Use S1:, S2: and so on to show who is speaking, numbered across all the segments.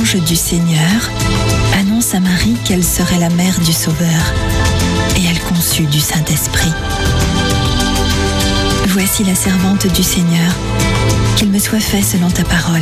S1: l'ange du Seigneur annonce à Marie qu'elle serait la mère du Sauveur, et elle conçut du Saint-Esprit. Voici la servante du Seigneur, qu'il me soit fait selon ta parole.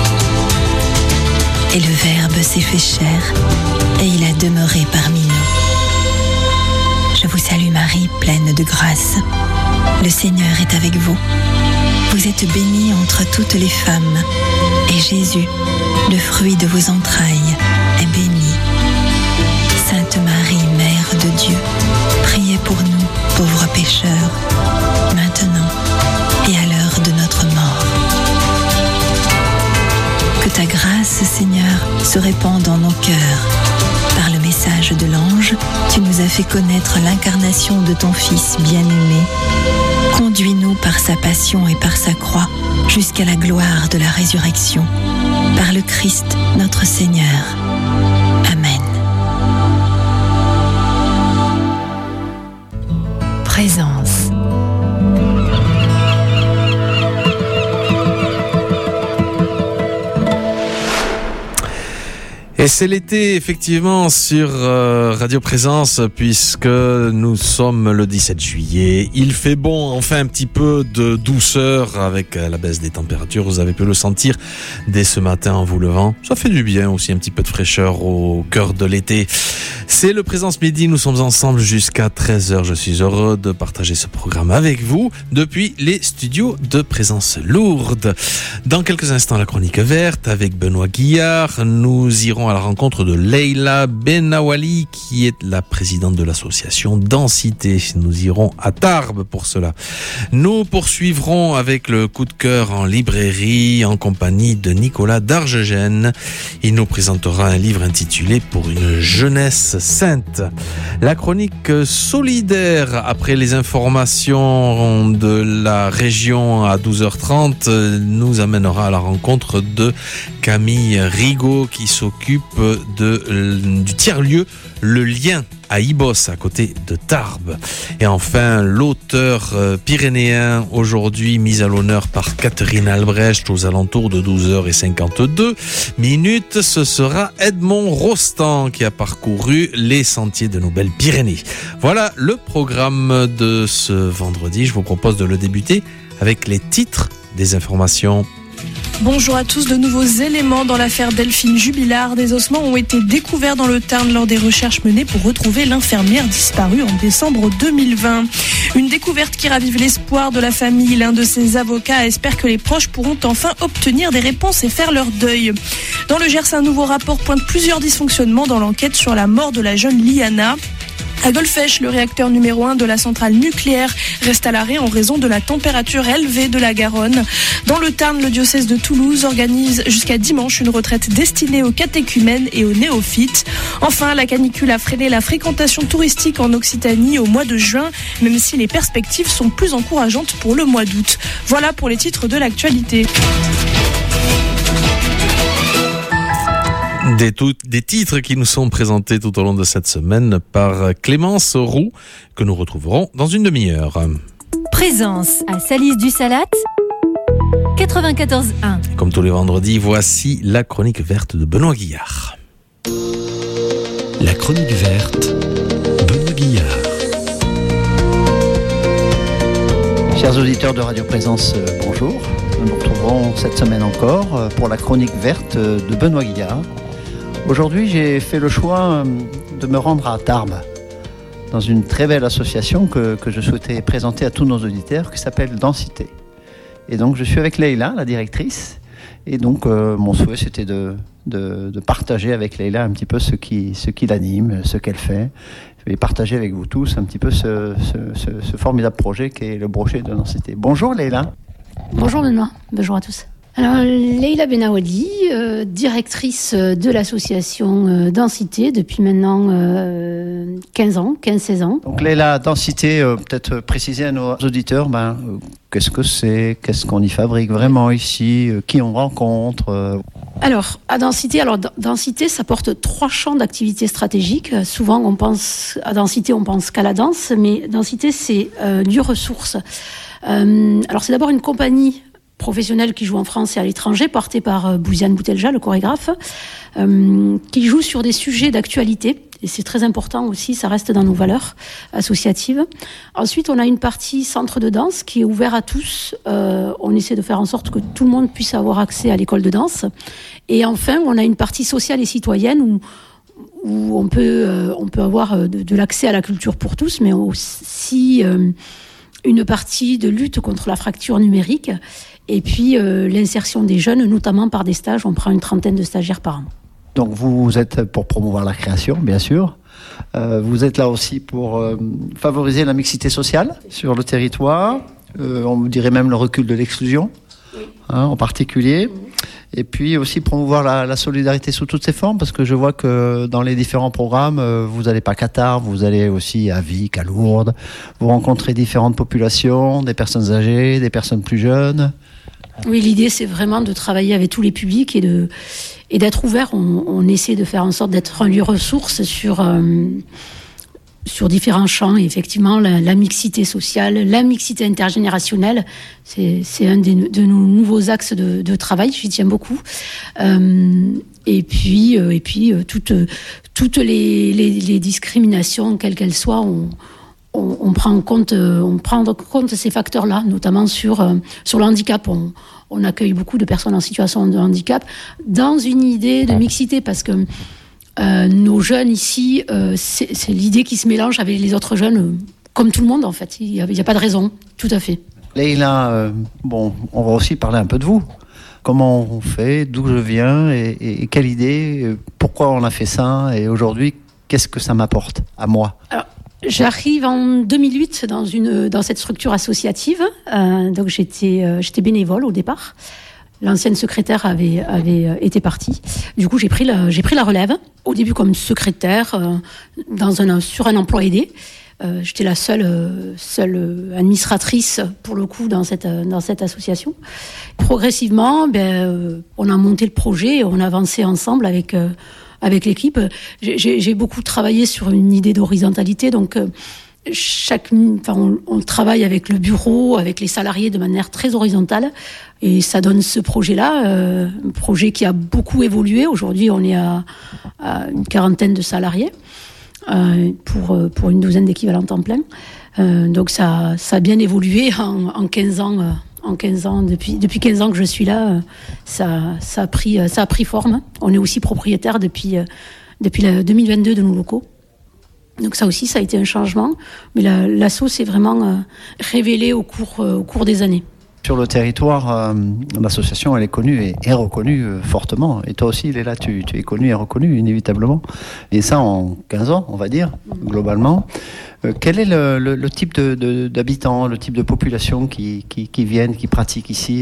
S1: Et le Verbe s'est fait chair, et il a demeuré parmi nous. Je vous salue Marie, pleine de grâce. Le Seigneur est avec vous. Vous êtes bénie entre toutes les femmes, et Jésus, le fruit de vos entrailles, est béni. Sainte Marie, Mère de Dieu, priez pour nous, pauvres pécheurs, maintenant et à l'heure de notre mort. Que ta grâce, Seigneur, se répande dans nos cœurs. Par le message de l'ange, tu nous as fait connaître l'incarnation de ton Fils bien-aimé. Conduis-nous par sa passion et par sa croix jusqu'à la gloire de la résurrection. Par le Christ, notre Seigneur. Amen. Présence.
S2: Et c'est l'été, effectivement, sur Radio Présence, puisque nous sommes le 17 juillet. Il fait bon, enfin un petit peu de douceur avec la baisse des températures. Vous avez pu le sentir dès ce matin en vous levant. Ça fait du bien aussi, un petit peu de fraîcheur au cœur de l'été. C'est le Présence Midi, nous sommes ensemble jusqu'à 13h. Je suis heureux de partager ce programme avec vous depuis les studios de Présence Lourdes. Dans quelques instants, la chronique verte avec Benoît Guillard. Nous irons à la rencontre de Leïla Benawali, qui est la présidente de l'association Densité. Nous irons à Tarbes pour cela. Nous poursuivrons avec le coup de cœur en librairie en compagnie de Nicolas Dargegène. Il nous présentera un livre intitulé « Pour une jeunesse sainte ». La chronique solidaire après les informations de la région à 12h30 nous amènera à la rencontre de Camille Rigaud qui s'occupe du tiers-lieu Le Lien à Ibos, à côté de Tarbes. Et enfin, l'auteur pyrénéen, aujourd'hui mis à l'honneur par Catherine Albrecht aux alentours de 12h52 minutes, ce sera Edmond Rostand qui a parcouru les sentiers de nos belles Pyrénées. Voilà le programme de ce vendredi. Je vous propose de le débuter avec les titres des informations.
S3: Bonjour à tous, de nouveaux éléments dans l'affaire Delphine Jubilard. Des ossements ont été découverts dans le Tarn lors des recherches menées pour retrouver l'infirmière disparue en décembre 2020. Une découverte qui ravive l'espoir de la famille. L'un de ses avocats espère que les proches pourront enfin obtenir des réponses et faire leur deuil. Dans le Gers, un nouveau rapport pointe plusieurs dysfonctionnements dans l'enquête sur la mort de la jeune Liana. À Golfech, le réacteur numéro 1 de la centrale nucléaire reste à l'arrêt en raison de la température élevée de la Garonne. Dans le Tarn, le diocèse de Toulouse organise jusqu'à dimanche une retraite destinée aux catéchumènes et aux néophytes. Enfin, la canicule a freiné la fréquentation touristique en Occitanie au mois de juin, même si les perspectives sont plus encourageantes pour le mois d'août. Voilà pour les titres de l'actualité.
S2: Des titres qui nous sont présentés tout au long de cette semaine par Clémence Roux, que nous retrouverons dans une demi-heure.
S4: Présence à Salis du Salat, 94.1.
S2: Comme tous les vendredis, voici la chronique verte de Benoît Guillard.
S5: La chronique verte, Benoît Guillard.
S6: Chers auditeurs de Radio Présence, bonjour. Nous nous retrouverons cette semaine encore pour la chronique verte de Benoît Guillard. Aujourd'hui, j'ai fait le choix de me rendre à Tarbes, dans une très belle association que je souhaitais présenter à tous nos auditeurs, qui s'appelle Densité. Et donc, je suis avec Leïla, la directrice. Et donc, mon souhait, c'était de partager avec Leïla un petit peu ce qui l'anime, ce qu'elle fait. Je vais partager avec vous tous un petit peu ce formidable projet qui est le brochet de Densité. Bonjour Leïla.
S7: Bonjour Benoît, bonjour à tous. Alors Leïla Benawali, directrice de l'association Densité depuis maintenant 15-16 ans.
S6: Donc Leïla, Densité, peut-être préciser à nos auditeurs, qu'est-ce que c'est, qu'est-ce qu'on y fabrique vraiment ici, qui on rencontre
S7: Alors, Densité, ça porte 3 champs d'activité stratégiques. Souvent, on pense à Densité, on pense qu'à la danse, mais Densité, c'est lieu ressource. Alors, c'est d'abord une compagnie professionnels qui jouent en France et à l'étranger, porté par Bouziane Boutelja, le chorégraphe, qui joue sur des sujets d'actualité. Et c'est très important aussi, ça reste dans nos valeurs associatives. Ensuite, on a une partie centre de danse qui est ouvert à tous. On essaie de faire en sorte que tout le monde puisse avoir accès à l'école de danse. Et enfin, on a une partie sociale et citoyenne où on peut avoir de l'accès à la culture pour tous, mais aussi une partie de lutte contre la fracture numérique. Et puis l'insertion des jeunes, notamment par des stages. On prend une 30aine de stagiaires par an.
S6: Donc vous êtes pour promouvoir la création, bien sûr. Vous êtes là aussi pour favoriser la mixité sociale sur le territoire. On dirait même le recul de l'exclusion, en particulier. Et puis aussi promouvoir la solidarité sous toutes ses formes, parce que je vois que dans les différents programmes, vous n'allez pas qu'à Tarbes, vous allez aussi à Vic, à Lourdes. Vous rencontrez différentes populations, des personnes âgées, des personnes plus jeunes.
S7: Oui, l'idée, c'est vraiment de travailler avec tous les publics et d'être ouvert. On essaie de faire en sorte d'être un lieu ressource sur différents champs. Et effectivement, la mixité sociale, la mixité intergénérationnelle, c'est un de nos nouveaux axes de travail. J'y tiens beaucoup. Et puis toutes les discriminations, quelles qu'elles soient, on prend en compte ces facteurs-là, notamment sur le handicap. On accueille beaucoup de personnes en situation de handicap dans une idée de mixité, parce que nos jeunes ici, c'est l'idée qui se mélange avec les autres jeunes, comme tout le monde en fait. Il n'y a pas de raison, tout à fait.
S6: Leïla, on va aussi parler un peu de vous. Comment on fait, d'où je viens et quelle idée, pourquoi on a fait ça et aujourd'hui, qu'est-ce que ça m'apporte à moi ?
S7: Alors, j'arrive en 2008 dans cette structure associative. Donc j'étais bénévole au départ. L'ancienne secrétaire avait été partie. Du coup, j'ai pris la relève. Au début comme secrétaire sur un emploi aidé. J'étais la seule administratrice pour le coup dans cette association. Progressivement, on a monté le projet et on a avancé ensemble avec l'équipe. J'ai beaucoup travaillé sur une idée d'horizontalité, donc on travaille avec le bureau, avec les salariés de manière très horizontale, et ça donne ce projet-là, un projet qui a beaucoup évolué. Aujourd'hui, on est à une 40aine de salariés pour une douzaine d'équivalents temps plein. Donc ça a bien évolué en 15 ans. En 15 ans, depuis 15 ans que je suis là, ça a pris forme. On est aussi propriétaire depuis 2022 de nos locaux. Donc ça aussi, ça a été un changement. Mais l'asso s'est vraiment révélé au cours des années.
S6: Sur le territoire, l'association, elle est connue et est reconnue fortement. Et toi aussi, Léla, tu es connue et reconnue, inévitablement. Et ça en 15 ans, on va dire, globalement. Quel est le type d'habitants, le type de population qui viennent, qui pratiquent ici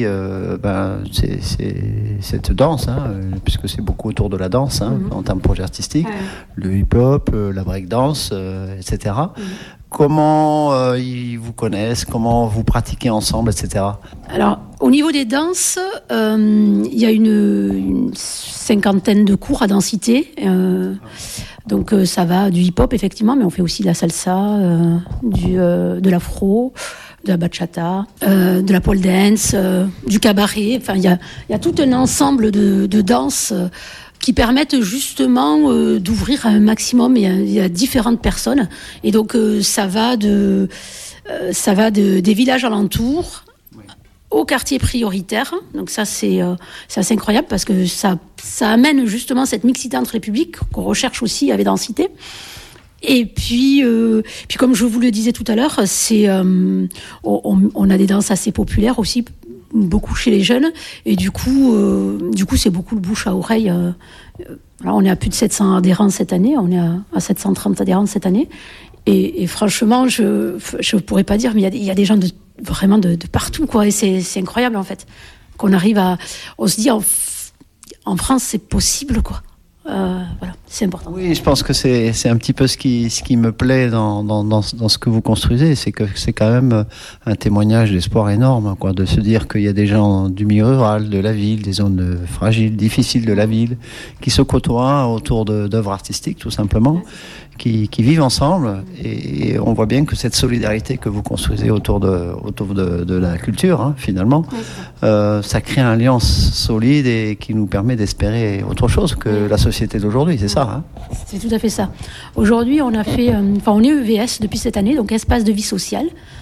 S6: cette danse, puisque c'est beaucoup autour de la danse, en termes de projet artistique, le hip-hop, la breakdance, etc. Comment ils vous connaissent, comment vous pratiquez ensemble, etc.
S7: Alors, au niveau des danses, il y a une 50aine de cours à densité. Donc ça va du hip-hop effectivement, mais on fait aussi de la salsa, de l'afro, de la bachata, de la pole dance, du cabaret. Enfin, il y a tout un ensemble de danses qui permettent justement d'ouvrir à un maximum. Il y a différentes personnes, et donc ça va des villages alentours au quartier prioritaire. Donc ça c'est assez incroyable, parce que ça amène justement cette mixité entre les publics qu'on recherche aussi avec densité. Et puis comme je vous le disais tout à l'heure, on a des danses assez populaires aussi, beaucoup chez les jeunes, et du coup c'est beaucoup le bouche à oreille. Là, on est à plus de 700 adhérents cette année, on est à 730 adhérents cette année, et franchement je pourrais pas dire, mais il y a des gens vraiment de partout, quoi, et c'est incroyable en fait qu'on arrive on se dit en France c'est possible, quoi. Voilà, c'est important.
S6: Oui, je pense que c'est un petit peu ce qui me plaît dans ce que vous construisez, c'est que c'est quand même un témoignage d'espoir énorme, quoi, de se dire qu'il y a des gens du milieu rural, de la ville, des zones fragiles, difficiles de la ville, qui se côtoient autour d'œuvres artistiques, tout simplement, qui vivent ensemble, et on voit bien que cette solidarité que vous construisez autour de la culture, hein, finalement, ça crée une alliance solide et qui nous permet d'espérer autre chose que la société d'aujourd'hui, c'est ça, hein?
S7: C'est tout à fait ça. Aujourd'hui, on est EVS depuis cette année, donc espace de vie sociale,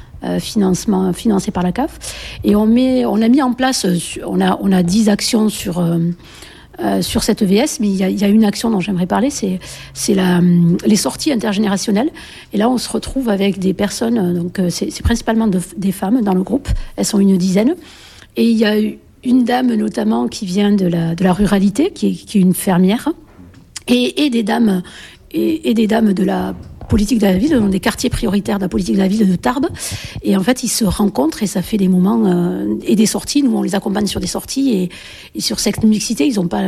S7: financé par la CAF, et on a mis en place, on a 10 actions sur cette EVS, mais il y a une action dont j'aimerais parler, c'est les sorties intergénérationnelles. Et là, on se retrouve avec des personnes, donc c'est principalement des femmes dans le groupe, elles sont une dizaine. Et il y a une dame notamment qui vient de la ruralité, qui est une fermière, et des dames de la politique de la ville, dans des quartiers prioritaires de la politique de la ville de Tarbes. Et en fait, ils se rencontrent et ça fait des moments et des sorties. Nous, on les accompagne sur des sorties et sur cette mixité, ils n'ont pas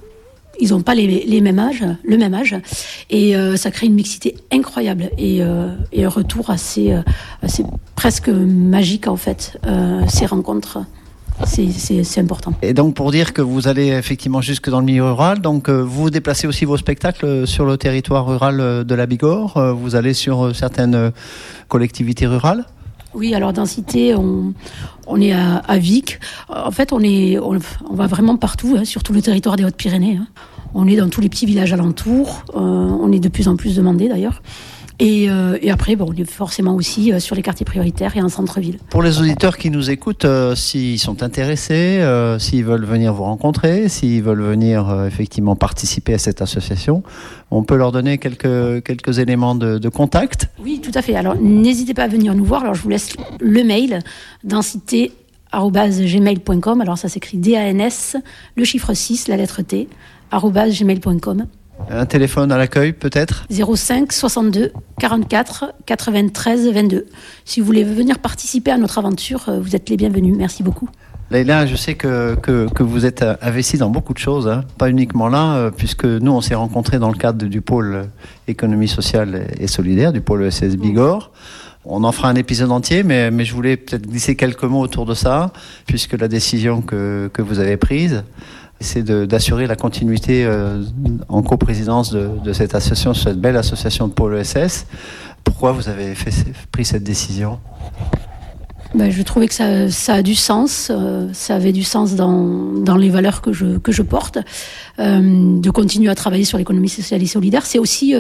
S7: le même âge. Et ça crée une mixité incroyable et un retour assez presque magique, en fait, ces rencontres. C'est important.
S6: Et donc, pour dire que vous allez effectivement jusque dans le milieu rural, donc vous déplacez aussi vos spectacles sur le territoire rural de la Bigorre, vous allez sur certaines collectivités rurales?
S7: Oui, alors dans Cité, on est à Vic. En fait, on va vraiment partout, hein, sur tout le territoire des Hautes-Pyrénées. Hein. On est dans tous les petits villages alentours. On est de plus en plus demandé d'ailleurs. Et après, on est forcément aussi sur les quartiers prioritaires et en centre-ville.
S6: Pour les auditeurs qui nous écoutent, s'ils sont intéressés, s'ils veulent venir vous rencontrer, s'ils veulent venir effectivement participer à cette association, on peut leur donner quelques éléments de contact.
S7: Oui, tout à fait. Alors, n'hésitez pas à venir nous voir. Alors, je vous laisse le mail, densité@gmail.com. Alors, ça s'écrit DANS, le chiffre 6, la lettre T, @gmail.com.
S6: Un téléphone à l'accueil, peut-être ?
S7: 05 62 44 93 22. Si vous voulez venir participer à notre aventure, vous êtes les bienvenus. Merci beaucoup.
S6: Leïla, je sais que vous êtes investie dans beaucoup de choses, hein. Pas uniquement là, puisque nous, on s'est rencontrés dans le cadre du pôle économie sociale et solidaire, du pôle ESS Bigorre. On en fera un épisode entier, mais je voulais peut-être glisser quelques mots autour de ça, puisque la décision que vous avez prise, c'est d'assurer la continuité en coprésidence de cette association, cette belle association de Pôle ESS. Pourquoi vous avez pris cette décision ?
S7: Je trouvais que ça a du sens, ça avait du sens dans les valeurs que je porte, de continuer à travailler sur l'économie sociale et solidaire. C'est aussi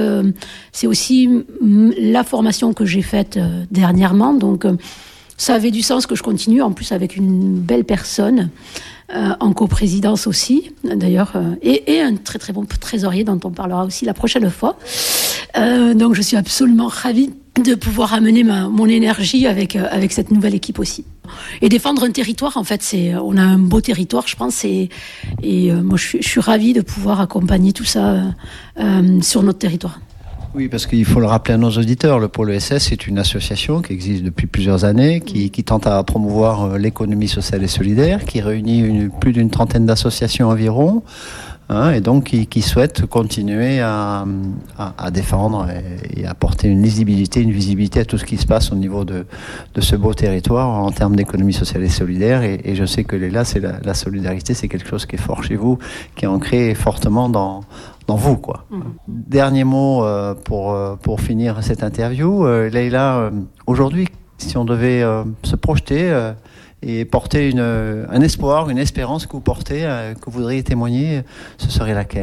S7: la formation que j'ai faite dernièrement, donc ça avait du sens que je continue, en plus avec une belle personne, en coprésidence aussi, d'ailleurs, et un très très bon trésorier dont on parlera aussi la prochaine fois. Donc je suis absolument ravie de pouvoir amener mon énergie avec cette nouvelle équipe aussi. Et défendre un territoire, en fait, on a un beau territoire, je pense, et moi je suis ravie de pouvoir accompagner tout ça sur notre territoire.
S6: Oui, parce qu'il faut le rappeler à nos auditeurs, le Pôle ESS est une association qui existe depuis plusieurs années, qui tente à promouvoir l'économie sociale et solidaire, qui réunit plus d'une trentaine d'associations environ, hein, et donc qui souhaite continuer à défendre et apporter une lisibilité, une visibilité à tout ce qui se passe au niveau de ce beau territoire en termes d'économie sociale et solidaire. Et je sais que Leïla, la solidarité, c'est quelque chose qui est fort chez vous, qui est ancré fortement dans vous, quoi. Dernier mot pour finir cette interview. Leïla, aujourd'hui, si on devait se projeter et porter un espoir, une espérance que vous portez, que vous voudriez témoigner, ce serait laquelle ?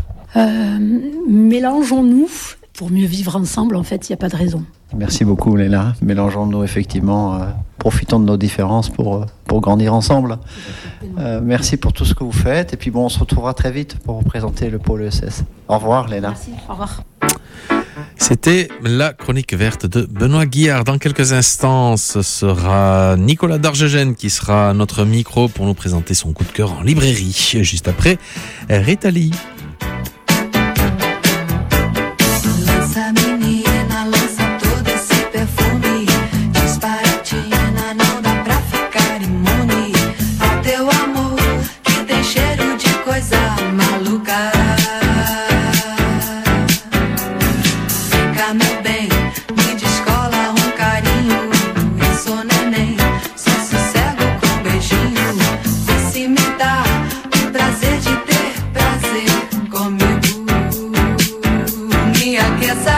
S7: Mélangeons-nous pour mieux vivre ensemble, en fait, il n'y a pas de raison.
S6: Merci beaucoup, Leïla. Mélangeons-nous, effectivement. Profitons de nos différences pour grandir ensemble. Merci pour tout ce que vous faites. Et puis, on se retrouvera très vite pour vous présenter le pôle ESS. Au revoir, Leïla.
S7: Merci, au revoir.
S2: C'était la chronique verte de Benoît Guillard. Dans quelques instants, ce sera Nicolas Dargegène qui sera à notre micro pour nous présenter son coup de cœur en librairie. Juste après, Rita Lee.
S8: Aqueça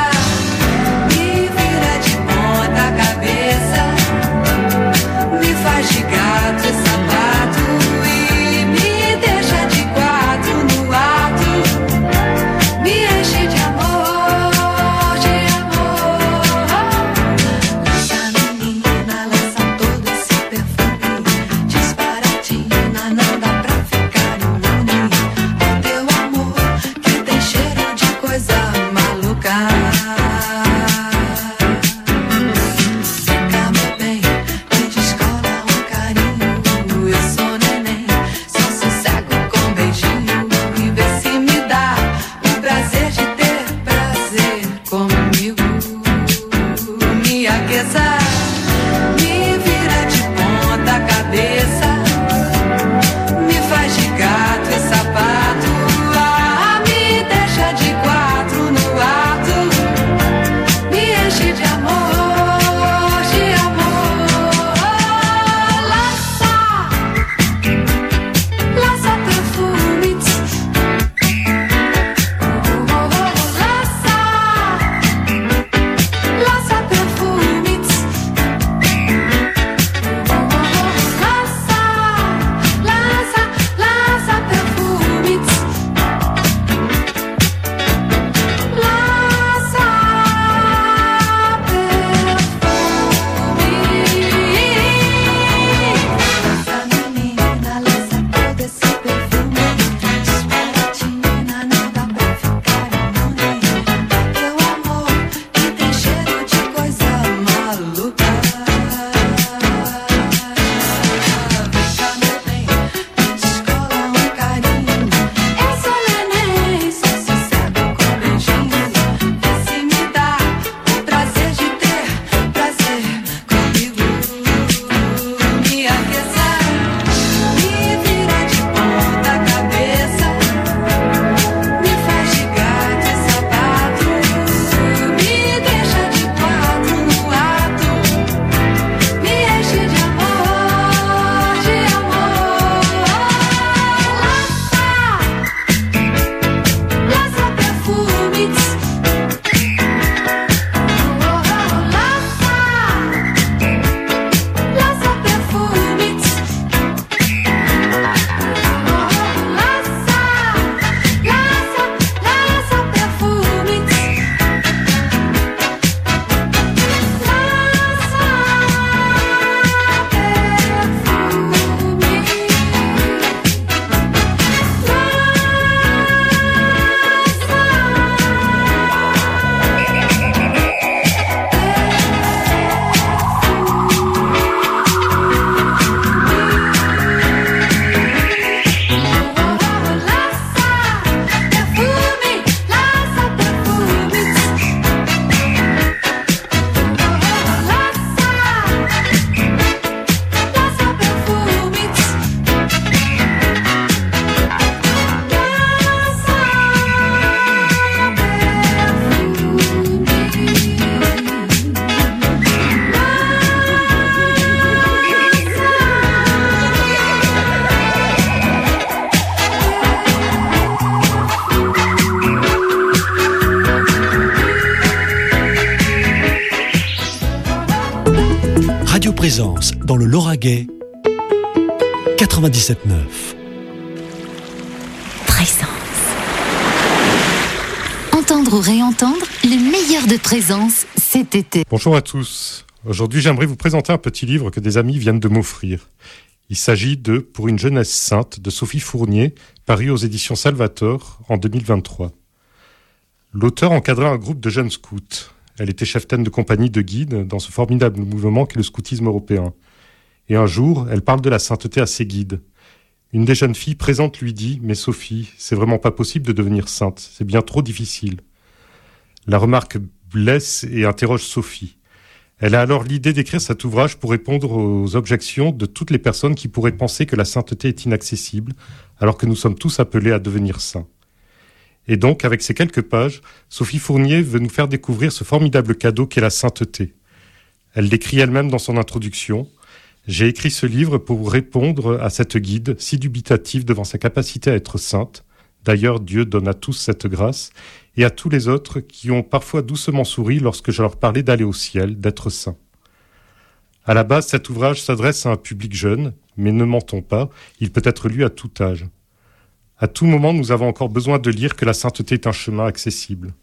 S5: Présence dans le Lauragais, 97.9.
S8: Présence. Entendre ou réentendre le meilleur de Présence cet été.
S9: Bonjour à tous. Aujourd'hui, j'aimerais vous présenter un petit livre que des amis viennent de m'offrir. Il s'agit de « Pour une jeunesse sainte » de Sophie Fournier, paru aux éditions Salvator en 2023. L'auteur encadrait un groupe de jeunes scouts. Elle était cheftaine de compagnie de guides dans ce formidable mouvement qu'est le scoutisme européen. Et un jour, elle parle de la sainteté à ses guides. Une des jeunes filles présentes lui dit « Mais Sophie, c'est vraiment pas possible de devenir sainte, c'est bien trop difficile. » La remarque blesse et interroge Sophie. Elle a alors l'idée d'écrire cet ouvrage pour répondre aux objections de toutes les personnes qui pourraient penser que la sainteté est inaccessible, alors que nous sommes tous appelés à devenir saints. Et donc, avec ces quelques pages, Sophie Fournier veut nous faire découvrir ce formidable cadeau qu'est la sainteté. Elle l'écrit elle-même dans son introduction. « J'ai écrit ce livre pour répondre à cette guide si dubitative devant sa capacité à être sainte. D'ailleurs, Dieu donne à tous cette grâce, et à tous les autres qui ont parfois doucement souri lorsque je leur parlais d'aller au ciel, d'être saints. » À la base, cet ouvrage s'adresse à un public jeune, mais ne mentons pas, il peut être lu à tout âge. À tout moment, nous avons encore besoin de lire que la sainteté est un chemin accessible.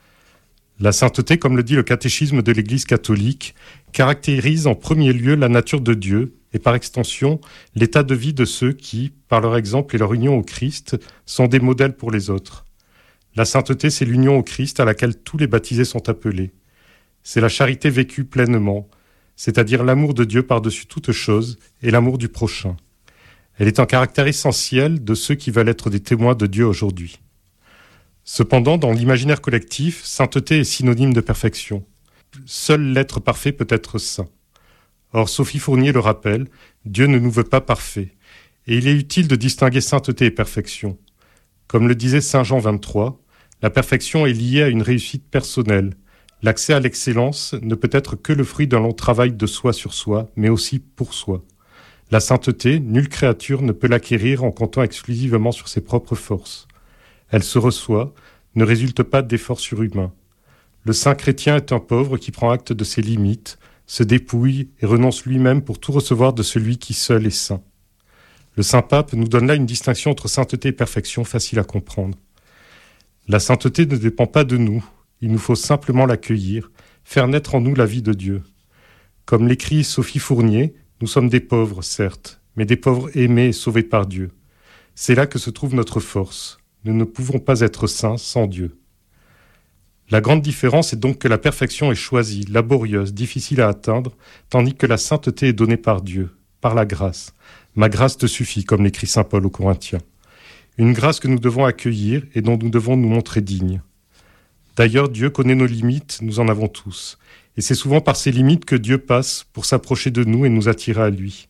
S9: La sainteté, comme le dit le catéchisme de l'Église catholique, caractérise en premier lieu la nature de Dieu et par extension l'état de vie de ceux qui, par leur exemple et leur union au Christ, sont des modèles pour les autres. La sainteté, c'est l'union au Christ à laquelle tous les baptisés sont appelés. C'est la charité vécue pleinement, c'est-à-dire l'amour de Dieu par-dessus toute chose et l'amour du prochain. Elle est un caractère essentiel de ceux qui veulent être des témoins de Dieu aujourd'hui. Cependant, dans l'imaginaire collectif, sainteté est synonyme de perfection. Seul l'être parfait peut être saint. Or, Sophie Fournier le rappelle, Dieu ne nous veut pas parfaits, et il est utile de distinguer sainteté et perfection. Comme le disait Saint Jean 23, la perfection est liée à une réussite personnelle. L'accès à l'excellence ne peut être que le fruit d'un long travail de soi sur soi, mais aussi pour soi. La sainteté, nulle créature ne peut l'acquérir en comptant exclusivement sur ses propres forces. Elle se reçoit, ne résulte pas d'efforts surhumains. Le saint chrétien est un pauvre qui prend acte de ses limites, se dépouille et renonce lui-même pour tout recevoir de celui qui seul est saint. Le saint pape nous donne là une distinction entre sainteté et perfection facile à comprendre. La sainteté ne dépend pas de nous, il nous faut simplement l'accueillir, faire naître en nous la vie de Dieu. Comme l'écrit Sophie Fournier, nous sommes des pauvres, certes, mais des pauvres aimés et sauvés par Dieu. C'est là que se trouve notre force. Nous ne pouvons pas être saints sans Dieu. La grande différence est donc que la perfection est choisie, laborieuse, difficile à atteindre, tandis que la sainteté est donnée par Dieu, par la grâce. « Ma grâce te suffit », comme l'écrit saint Paul aux Corinthiens. Une grâce que nous devons accueillir et dont nous devons nous montrer dignes. D'ailleurs, Dieu connaît nos limites, nous en avons tous. Et c'est souvent par ces limites que Dieu passe pour s'approcher de nous et nous attirer à lui.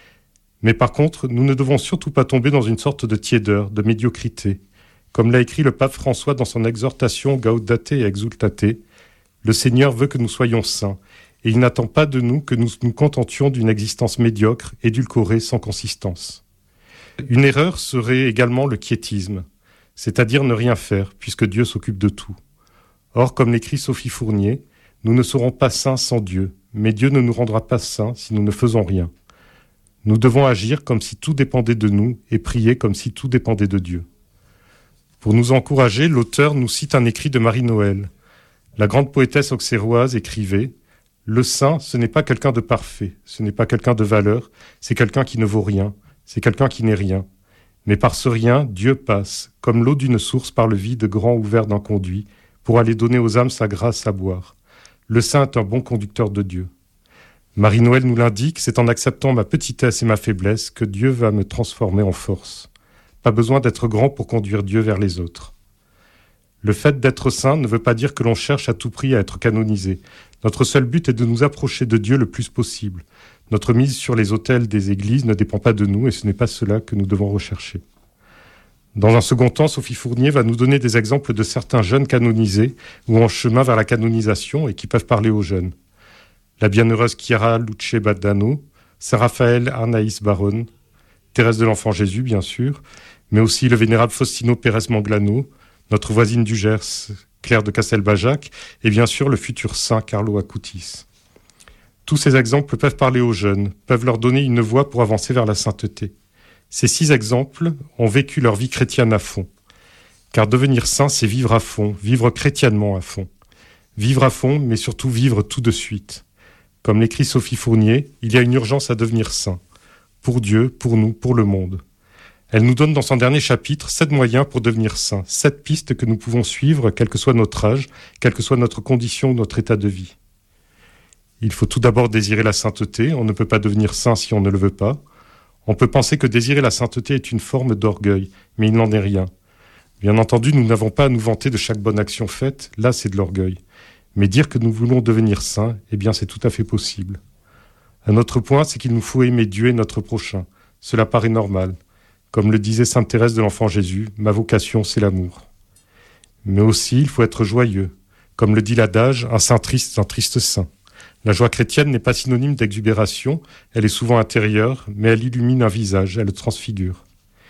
S9: Mais par contre, nous ne devons surtout pas tomber dans une sorte de tiédeur, de médiocrité. Comme l'a écrit le pape François dans son exhortation Gaudate et Exultate, le Seigneur veut que nous soyons saints, et il n'attend pas de nous que nous nous contentions d'une existence médiocre, édulcorée, sans consistance. Une erreur serait également le quiétisme, c'est-à-dire ne rien faire, puisque Dieu s'occupe de tout. Or, comme l'écrit Sophie Fournier, nous ne serons pas saints sans Dieu, mais Dieu ne nous rendra pas saints si nous ne faisons rien. Nous devons agir comme si tout dépendait de nous et prier comme si tout dépendait de Dieu. Pour nous encourager, l'auteur nous cite un écrit de Marie-Noël. La grande poétesse auxerroise écrivait « Le saint, ce n'est pas quelqu'un de parfait, ce n'est pas quelqu'un de valeur, c'est quelqu'un qui ne vaut rien, c'est quelqu'un qui n'est rien. Mais par ce rien, Dieu passe, comme l'eau d'une source par le vide grand ouvert d'un conduit, pour aller donner aux âmes sa grâce à boire. Le saint est un bon conducteur de Dieu. Marie-Noël nous l'indique, c'est en acceptant ma petitesse et ma faiblesse que Dieu va me transformer en force. Pas besoin d'être grand pour conduire Dieu vers les autres. Le fait d'être saint ne veut pas dire que l'on cherche à tout prix à être canonisé. Notre seul but est de nous approcher de Dieu le plus possible. Notre mise sur les autels des églises ne dépend pas de nous et ce n'est pas cela que nous devons rechercher. Dans un second temps, Sophie Fournier va nous donner des exemples de certains jeunes canonisés ou en chemin vers la canonisation et qui peuvent parler aux jeunes. La bienheureuse Chiara Luce Badano, Saint Raphaël Arnaïs Baron, Thérèse de l'Enfant Jésus, bien sûr, mais aussi le vénérable Faustino Pérez Manglano, notre voisine du Gers, Claire de Castelbajac, et bien sûr le futur saint Carlo Acutis. Tous ces exemples peuvent parler aux jeunes, peuvent leur donner une voie pour avancer vers la sainteté. Ces 6 exemples ont vécu leur vie chrétienne à fond. Car devenir saint, c'est vivre à fond, vivre chrétiennement à fond. Vivre à fond, mais surtout vivre tout de suite. Comme l'écrit Sophie Fournier, il y a une urgence à devenir saint. Pour Dieu, pour nous, pour le monde. Elle nous donne dans son dernier chapitre 7 moyens pour devenir saint, 7 pistes que nous pouvons suivre, quel que soit notre âge, quelle que soit notre condition ou notre état de vie. Il faut tout d'abord désirer la sainteté, on ne peut pas devenir saint si on ne le veut pas. On peut penser que désirer la sainteté est une forme d'orgueil, mais il n'en est rien. Bien entendu, nous n'avons pas à nous vanter de chaque bonne action faite, là c'est de l'orgueil. Mais dire que nous voulons devenir saints, eh bien c'est tout à fait possible. Un autre point, c'est qu'il nous faut aimer Dieu et notre prochain. Cela paraît normal. Comme le disait sainte Thérèse de l'Enfant Jésus, ma vocation c'est l'amour. Mais aussi, il faut être joyeux. Comme le dit l'adage, un saint triste, un triste saint. La joie chrétienne n'est pas synonyme d'exubération, elle est souvent intérieure, mais elle illumine un visage, elle le transfigure.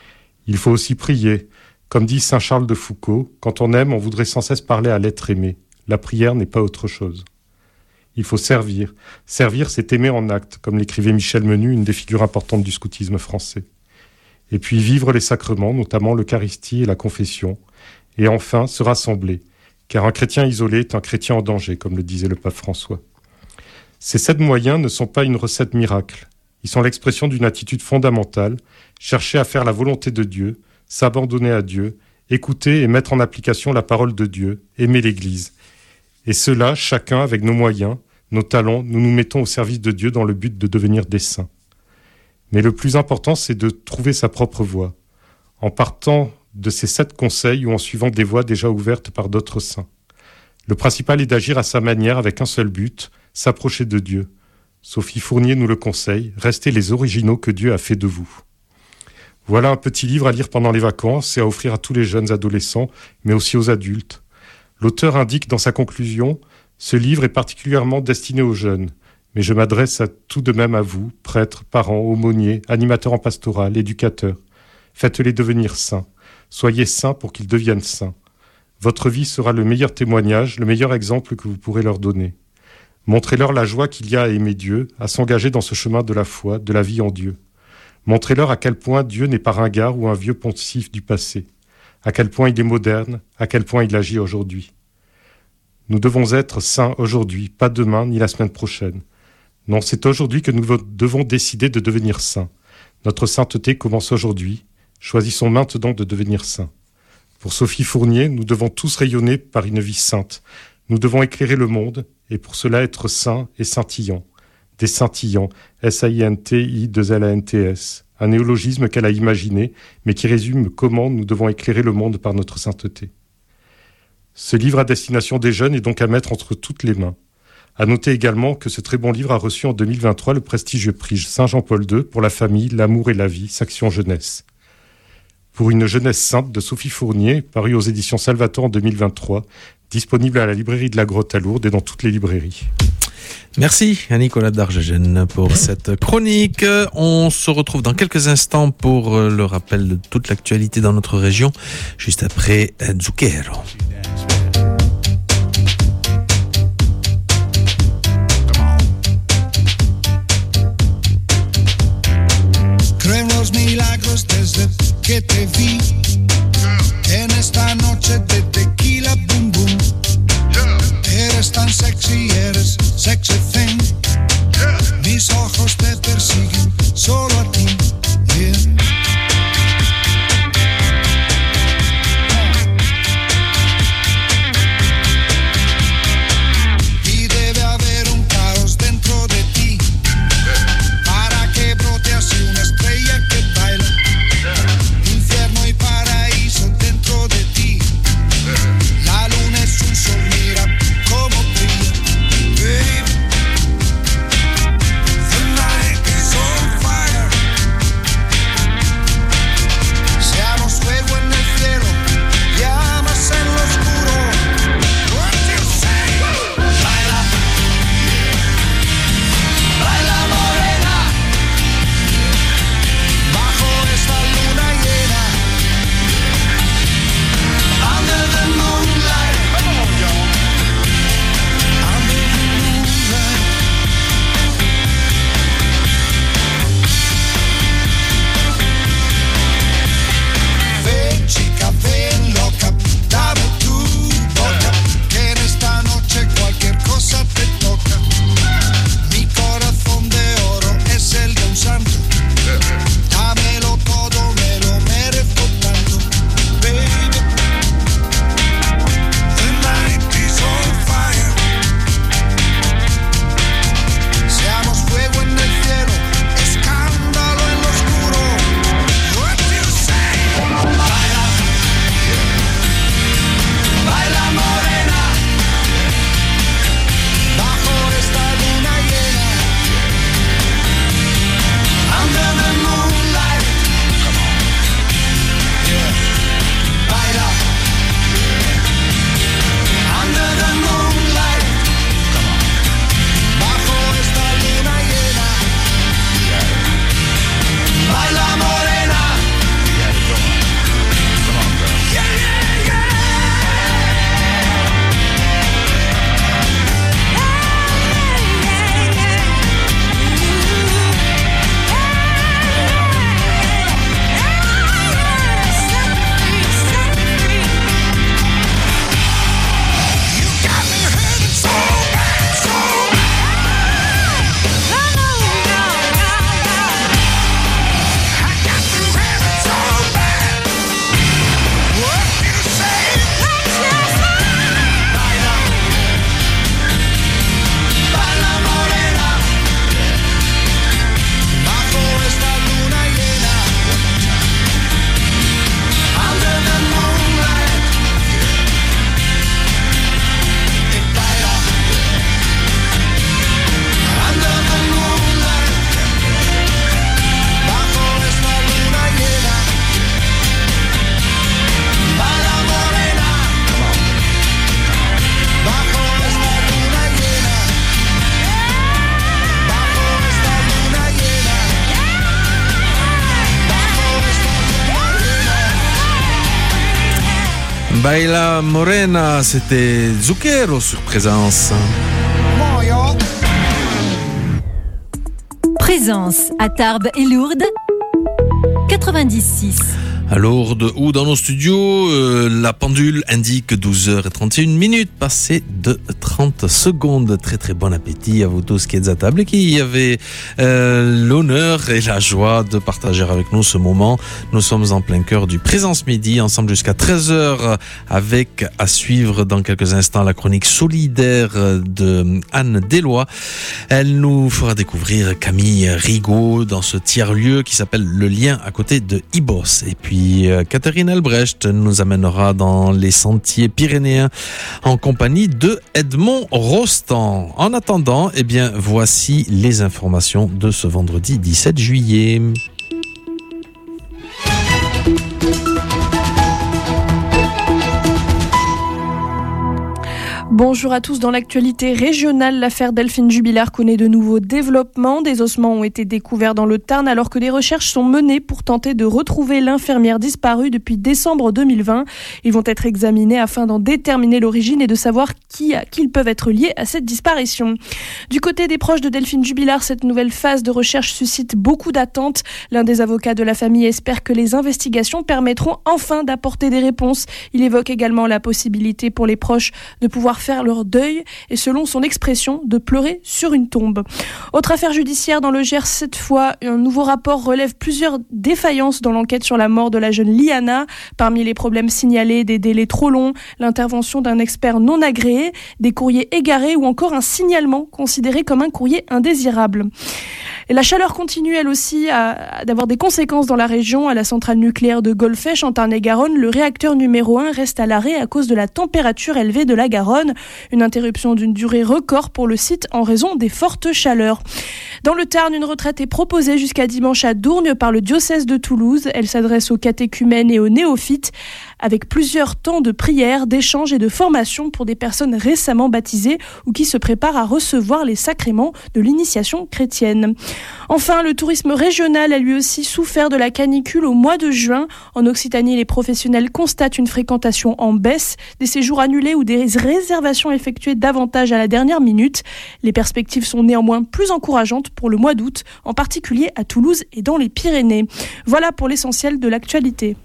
S9: Il faut aussi prier. Comme dit saint Charles de Foucault, quand on aime, on voudrait sans cesse parler à l'être aimé. La prière n'est pas autre chose. Il faut servir. Servir, c'est aimer en acte, comme l'écrivait Michel Menu, une des figures importantes du scoutisme français. Et puis vivre les sacrements, notamment l'Eucharistie et la confession. Et enfin, se rassembler. Car un chrétien isolé est un chrétien en danger, comme le disait le pape François. Ces 7 moyens ne sont pas une recette miracle. Ils sont l'expression d'une attitude fondamentale, chercher à faire la volonté de Dieu, s'abandonner à Dieu, écouter et mettre en application la parole de Dieu, aimer l'Église. Et cela, chacun avec nos moyens, nos talents, nous nous mettons au service de Dieu dans le but de devenir des saints. Mais le plus important, c'est de trouver sa propre voie, en partant de ces 7 conseils ou en suivant des voies déjà ouvertes par d'autres saints. Le principal est d'agir à sa manière avec un seul but, s'approcher de Dieu. Sophie Fournier nous le conseille, restez les originaux que Dieu a fait de vous. Voilà un petit livre à lire pendant les vacances et à offrir à tous les jeunes adolescents, mais aussi aux adultes. L'auteur indique dans sa conclusion « Ce livre est particulièrement destiné aux jeunes, mais je m'adresse tout de même à vous, prêtres, parents, aumôniers, animateurs en pastoral, éducateurs. Faites-les devenir saints. Soyez saints pour qu'ils deviennent saints. Votre vie sera le meilleur témoignage, le meilleur exemple que vous pourrez leur donner. Montrez-leur la joie qu'il y a à aimer Dieu, à s'engager dans ce chemin de la foi, de la vie en Dieu. Montrez-leur à quel point Dieu n'est pas ringard ou un vieux poncif du passé, à quel point il est moderne, à quel point il agit aujourd'hui. Nous devons être saints aujourd'hui, pas demain ni la semaine prochaine. Non, c'est aujourd'hui que nous devons décider de devenir saints. Notre sainteté commence aujourd'hui. Choisissons maintenant de devenir saints. Pour Sophie Fournier, nous devons tous rayonner par une vie sainte. Nous devons éclairer le monde et pour cela être saints et scintillants. Des scintillants, S-A-I-N-T-I-2-L-A-N-T-S, un néologisme qu'elle a imaginé, mais qui résume comment nous devons éclairer le monde par notre sainteté. Ce livre à destination des jeunes est donc à mettre entre toutes les mains. À noter également que ce très bon livre a reçu en 2023 le prestigieux prix Saint-Jean-Paul II pour la famille, l'amour et la vie, section jeunesse. Pour une jeunesse sainte de Sophie Fournier, paru aux éditions Salvator en 2023, disponible à la librairie de la Grotte à Lourdes et dans toutes les librairies.
S2: Merci à Nicolas Dargegen pour cette chronique. On se retrouve dans quelques instants pour le rappel de toute l'actualité dans notre région, juste après Zucchero.
S10: Creo en los milagros desde que te vi en esta noche de tequila boom boom. Eres tan sexy, eres sexy thing. Mis ojos te persiguen solo a ti. Yeah. Y debe haber un caos dentro de ti para que brote así una estrella que baila. Infierno y
S2: Baila Morena, c'était Zucchero sur Présence.
S4: Présence à Tarbes et Lourdes, 96.
S2: À Lourdes ou dans nos studios, la pendule indique 12h31, passées de 30 secondes. Très très bon appétit à vous tous qui êtes à table et qui avez l'honneur et la joie de partager avec nous ce moment. Nous sommes en plein cœur du Présence Midi, ensemble jusqu'à 13h, avec à suivre dans quelques instants la chronique solidaire de Anne Deslois. Elle nous fera découvrir Camille Rigaud dans ce tiers-lieu qui s'appelle Le Lien à côté de Ibos. Et puis Catherine Albrecht nous amènera dans les sentiers pyrénéens en compagnie de Edmond Rostand. En attendant, eh bien, voici les informations de ce vendredi 17 juillet.
S3: Bonjour à tous. Dans l'actualité régionale, l'affaire Delphine Jubilard connaît de nouveaux développements. Des ossements ont été découverts dans le Tarn alors que des recherches sont menées pour tenter de retrouver l'infirmière disparue depuis décembre 2020. Ils vont être examinés afin d'en déterminer l'origine et de savoir qui ils peuvent être liés à cette disparition. Du côté des proches de Delphine Jubilard, cette nouvelle phase de recherche suscite beaucoup d'attentes. L'un des avocats de la famille espère que les investigations permettront enfin d'apporter des réponses. Il évoque également la possibilité pour les proches de pouvoir faire leur deuil et, selon son expression, de pleurer sur une tombe. Autre affaire judiciaire dans le Gers, cette fois, un nouveau rapport relève plusieurs défaillances dans l'enquête sur la mort de la jeune Liana. Parmi les problèmes signalés, des délais trop longs, l'intervention d'un expert non agréé, des courriers égarés ou encore un signalement considéré comme un courrier indésirable. Et la chaleur continue, elle aussi, d'avoir des conséquences dans la région. À la centrale nucléaire de Golfech, en Tarn-et-Garonne, le réacteur numéro 1 reste à l'arrêt à cause de la température élevée de la Garonne. Une interruption d'une durée record pour le site en raison des fortes chaleurs. Dans le Tarn, une retraite est proposée jusqu'à dimanche à Dourgne par le diocèse de Toulouse. Elle s'adresse aux catéchumènes et aux néophytes, avec plusieurs temps de prière, d'échange et de formation pour des personnes récemment baptisées ou qui se préparent à recevoir les sacrements de l'initiation chrétienne. Enfin, le tourisme régional a lui aussi souffert de la canicule au mois de juin. En Occitanie, les professionnels constatent une fréquentation en baisse, des séjours annulés ou des réservations effectuées davantage à la dernière minute. Les perspectives sont néanmoins plus encourageantes pour le mois d'août, en particulier à Toulouse et dans les Pyrénées. Voilà pour l'essentiel de l'actualité.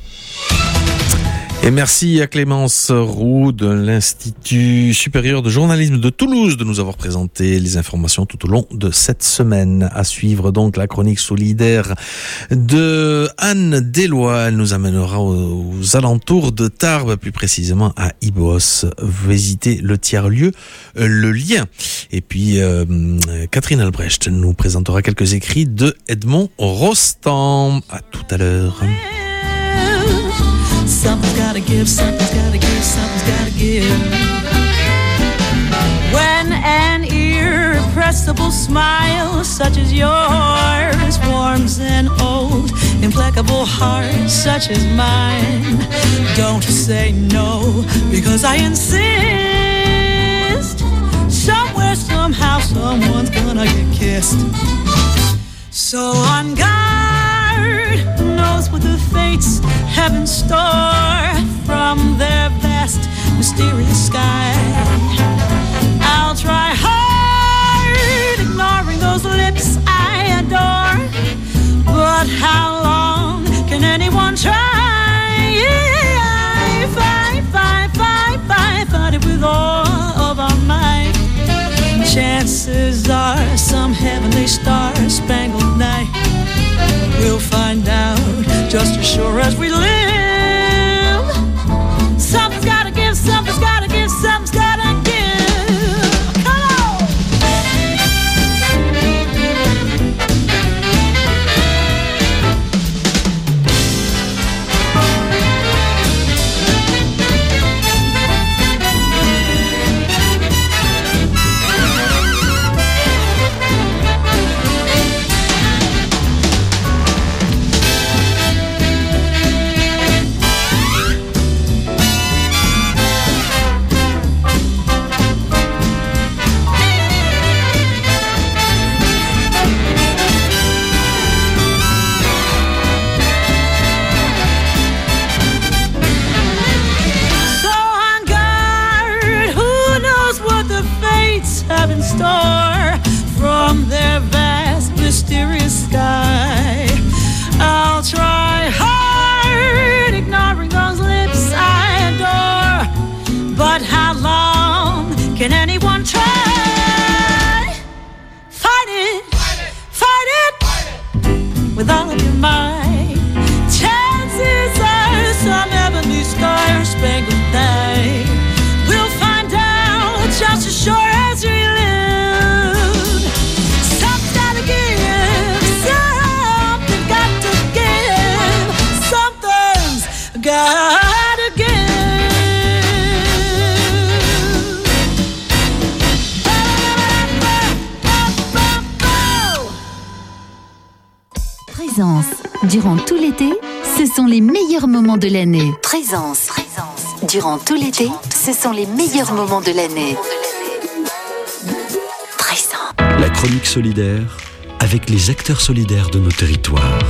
S2: Et merci à Clémence Roux de l'Institut supérieur de journalisme de Toulouse de nous avoir présenté les informations tout au long de cette semaine. À suivre donc la chronique solidaire de Anne Deslois. Elle nous amènera aux alentours de Tarbes, plus précisément à Ibos. Visiter le tiers-lieu, Le Lien. Et puis Catherine Albrecht nous présentera quelques écrits de Edmond Rostand. À tout à l'heure.
S11: Something's gotta give, something's gotta give, something's gotta give. When an irrepressible smile such as yours warms an old, implacable heart such as mine, don't say no, because I insist. Somewhere, somehow, someone's gonna get kissed. So on guard, who knows what the fates have in store from their vast, mysterious sky. I'll try hard, ignoring those lips I adore, but how long can anyone try? Fight it with all of our might. Chances are some heavenly star-spangled night we'll find out just as sure as we live. Something's gotta give, something's gotta give, something's gotta give. Come on! gotta give.
S8: Présence. Durant tout l'été, ce sont les meilleurs moments de l'année. Présence. Durant tout l'été, ce sont les meilleurs moments de l'année. Présence.
S5: La chronique solidaire avec les acteurs solidaires de nos territoires.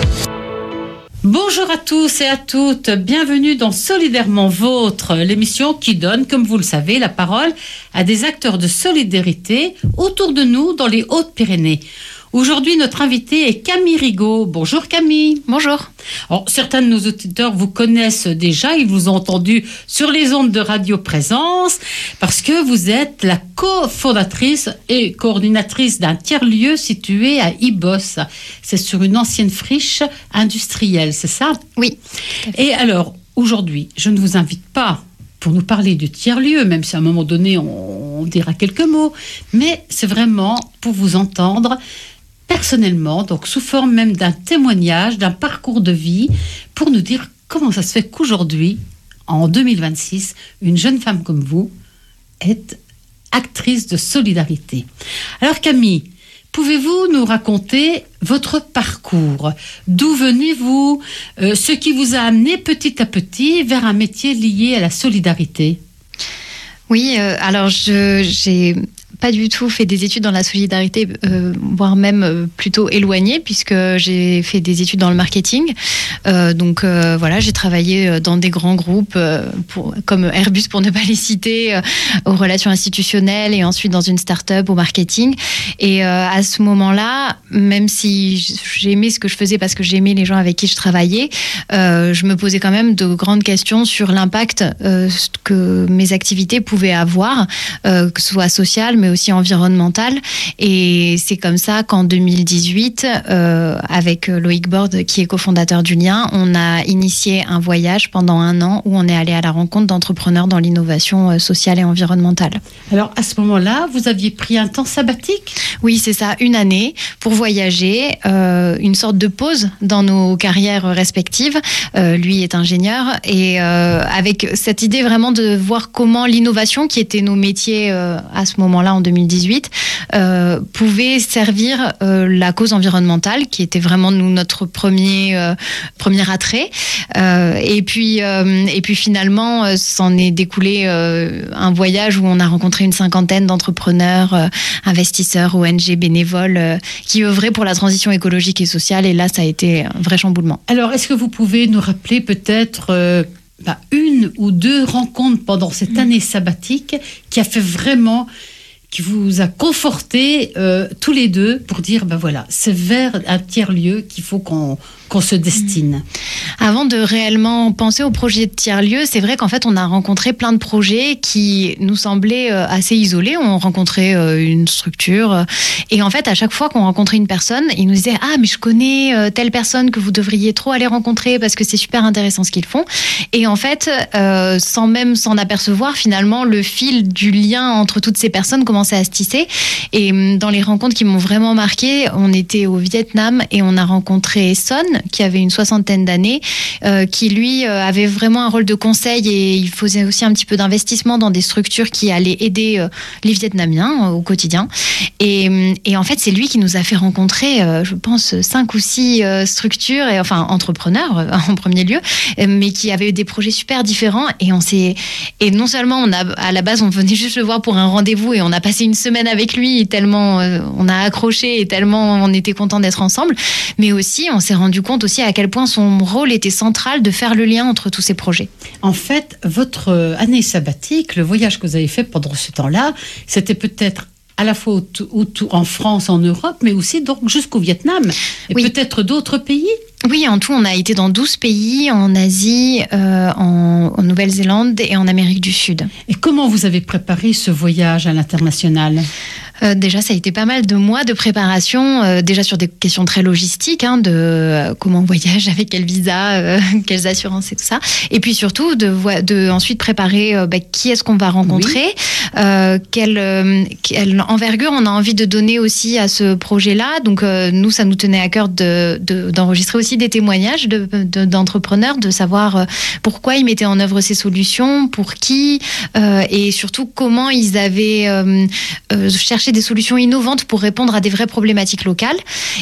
S12: Bonjour à tous et à toutes, bienvenue dans Solidairement Vôtre, l'émission qui donne, comme vous le savez, la parole à des acteurs de solidarité autour de nous dans les Hautes-Pyrénées. Aujourd'hui, notre invité est Camille Rigaud. Bonjour Camille.
S13: Bonjour.
S12: Alors, certains de nos auditeurs vous connaissent déjà, ils vous ont entendu sur les ondes de Radio Présence, parce que vous êtes la cofondatrice et coordinatrice d'un tiers-lieu situé à Ibos. C'est sur une ancienne friche industrielle, c'est ça ?
S13: Oui.
S12: Et alors, aujourd'hui, je ne vous invite pas pour nous parler du tiers-lieu, même si à un moment donné, on dira quelques mots, mais c'est vraiment pour vous entendre personnellement, donc sous forme même d'un témoignage, d'un parcours de vie, pour nous dire comment ça se fait qu'aujourd'hui, en 2026, une jeune femme comme vous est actrice de solidarité. Alors Camille, pouvez-vous nous raconter votre parcours ? D'où venez-vous ? Ce qui vous a amené petit à petit vers un métier lié à la solidarité ?
S13: Oui, alors j'ai pas du tout fait des études dans la solidarité, voire même plutôt éloignées, puisque j'ai fait des études dans le marketing. Donc voilà, j'ai travaillé dans des grands groupes comme Airbus, pour ne pas les citer, aux relations institutionnelles, et ensuite dans une start-up au marketing. Et à ce moment-là, même si j'aimais ce que je faisais parce que j'aimais les gens avec qui je travaillais, je me posais quand même de grandes questions sur l'impact que mes activités pouvaient avoir, que ce soit social, mais aussi environnemental. Et c'est comme ça qu'en 2018, avec Loïc Borde, qui est cofondateur du Lien, on a initié un voyage pendant 1 an où on est allé à la rencontre d'entrepreneurs dans l'innovation sociale et environnementale.
S12: Alors à ce moment-là, vous aviez pris un temps sabbatique ?
S13: Oui, c'est ça, 1 année pour voyager, une sorte de pause dans nos carrières respectives. Lui est ingénieur, et avec cette idée vraiment de voir comment l'innovation, qui était nos métiers à ce moment-là en 2018, pouvait servir la cause environnementale, qui était vraiment notre premier attrait. Et puis finalement, s'en est découlé un voyage où on a rencontré une 50aine d'entrepreneurs, investisseurs, ONG, bénévoles, qui œuvraient pour la transition écologique et sociale. Et là, ça a été un vrai chamboulement.
S12: Alors, est-ce que vous pouvez nous rappeler peut-être 1 ou 2 rencontres pendant cette année sabbatique qui a fait vraiment, qui vous a conforté tous les deux pour dire, voilà, c'est vers un tiers-lieu qu'il faut qu'on se destine.
S13: Avant de réellement penser au projet de tiers-lieu, c'est vrai qu'en fait, on a rencontré plein de projets qui nous semblaient assez isolés. On rencontrait une structure, et en fait, à chaque fois qu'on rencontrait une personne, ils nous disaient « Ah, mais je connais telle personne que vous devriez trop aller rencontrer parce que c'est super intéressant ce qu'ils font. » Et en fait, sans même s'en apercevoir, finalement, le fil du lien entre toutes ces personnes commençait à se tisser. Et dans les rencontres qui m'ont vraiment marquée, on était au Vietnam et on a rencontré Son, qui avait une 60aine d'années, qui lui avait vraiment un rôle de conseil, et il faisait aussi un petit peu d'investissement dans des structures qui allaient aider les Vietnamiens au quotidien. Et en fait, c'est lui qui nous a fait rencontrer, je pense, 5 ou 6 structures, et enfin entrepreneurs en premier lieu, mais qui avaient eu des projets super différents. Et non seulement à la base, on venait juste le voir pour un rendez-vous, et on a passé une semaine avec lui, tellement on a accroché et tellement on était contents d'être ensemble, mais aussi on s'est rendu compte aussi à quel point son rôle était central de faire le lien entre tous ces projets.
S12: En fait, votre année sabbatique, le voyage que vous avez fait pendant ce temps-là, c'était peut-être à la fois en France, en Europe, mais aussi donc jusqu'au Vietnam, et peut-être d'autres pays.
S13: Oui, en tout, on a été dans 12 pays, en Asie, en Nouvelle-Zélande et en Amérique du Sud.
S12: Et comment vous avez préparé ce voyage à l'international ?
S13: Déjà, ça a été pas mal de mois de préparation, déjà sur des questions très logistiques, de comment on voyage, avec quel visa, quelles assurances et tout ça. Et puis surtout, de ensuite préparer qui est-ce qu'on va rencontrer, quelle envergure on a envie de donner aussi à ce projet-là. Donc, nous, ça nous tenait à cœur d'enregistrer aussi des témoignages d'entrepreneurs, de savoir pourquoi ils mettaient en œuvre ces solutions, pour qui, et surtout comment ils avaient cherché des solutions innovantes pour répondre à des vraies problématiques locales.